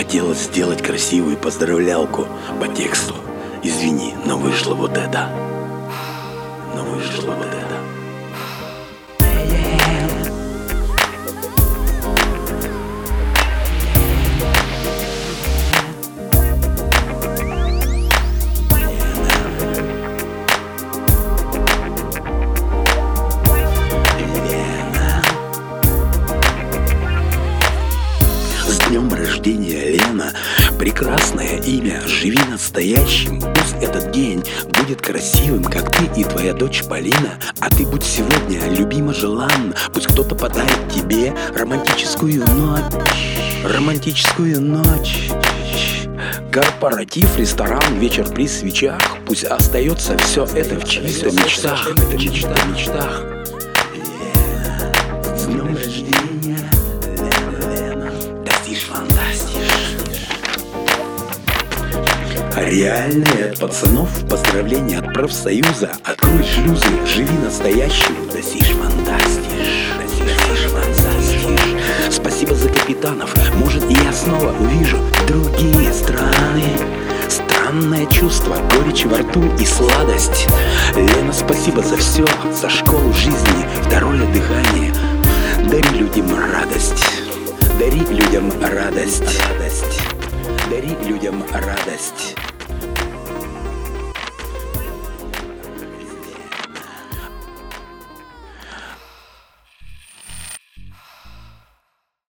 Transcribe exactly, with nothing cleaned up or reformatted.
хотела сделать красивую поздравлялку по тексту. Извини, но вышло вот это. Но вышло вот это. С днем рождения, Лена! Прекрасное имя, живи настоящим. Пусть этот день будет красивым, как ты и твоя дочь Полина. А ты будь сегодня любима, желанна. Пусть кто-то подарит тебе романтическую ночь. Романтическую ночь. Корпоратив, ресторан, вечер при свечах. Пусть остается все это в чьих-то мечтах. В чьих-то мечтах. Лена, с днем рождения, Лена, достишь фантастиш. Реальные от пацанов поздравления от профсоюза. Открой шлюзы, живи настоящим, достишь фантастиш. Достишь фантастиш. Спасибо за капитанов. Может, и я снова увижу другие страны. Странное чувство, горечь во рту и сладость. Лена, спасибо за все, за школу жизни, второе дыхание. Дари людям радость. Дари людям радость. Дари людям радость.